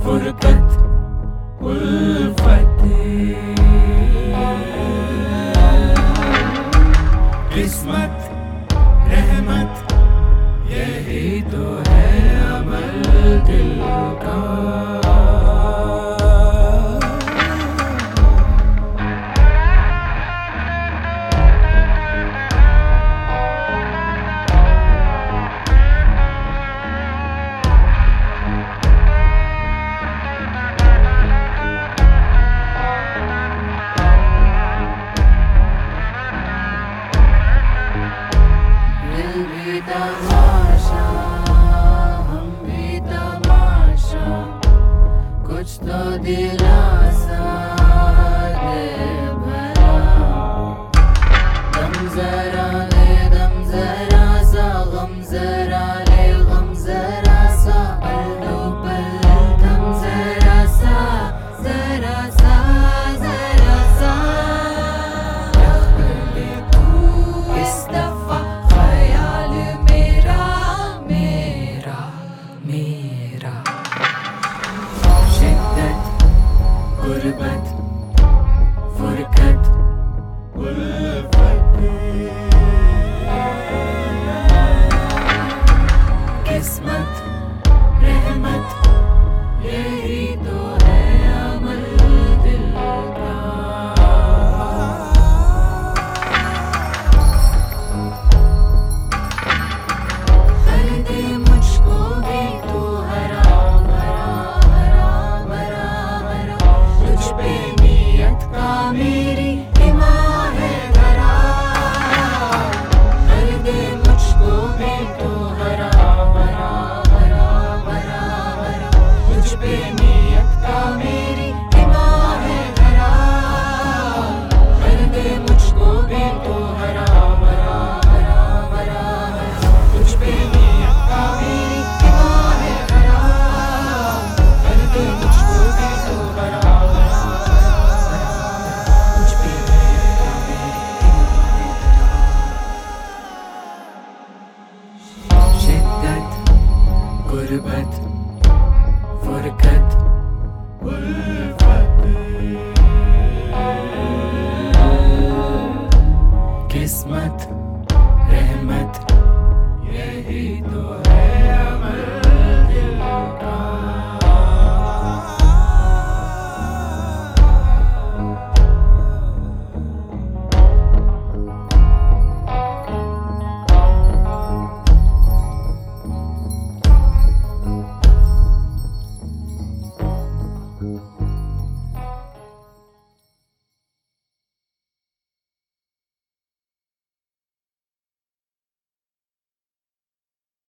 फुरकत उल्फत किस्मत रहमत यही तो है अमल दिल का। तमाशा हम भी तमाशा कुछ तो दिलासा दे भला। दम जरा ले दम जरा सा गम जरा ले गम जरा सा पलटो पल दम जरा सा जरा सा जरा सा रख ले तू इस दफा गुर्बत फुरकत उल्फत किस्मत रहमत यही तो है अमल दिल का। कर दे मुझको भी तू हरा भरा हरा भरा हरा। तुझ पे नियत का मेरी ईमान है धरा। कर दे मुझको भी तू हरा भरा हरा भरा हरा। तुझ पे नियत का मेरी ईमान है धरा। कर दे मुझको भी तू हरा भरा हरा भरा हरा। तुझ पे नियत का मेरी ईमान है धरा। कर दे मुझको भी तू हरा गुर्बत फुरकत उल्फत किस्मत रहमत यही तो है।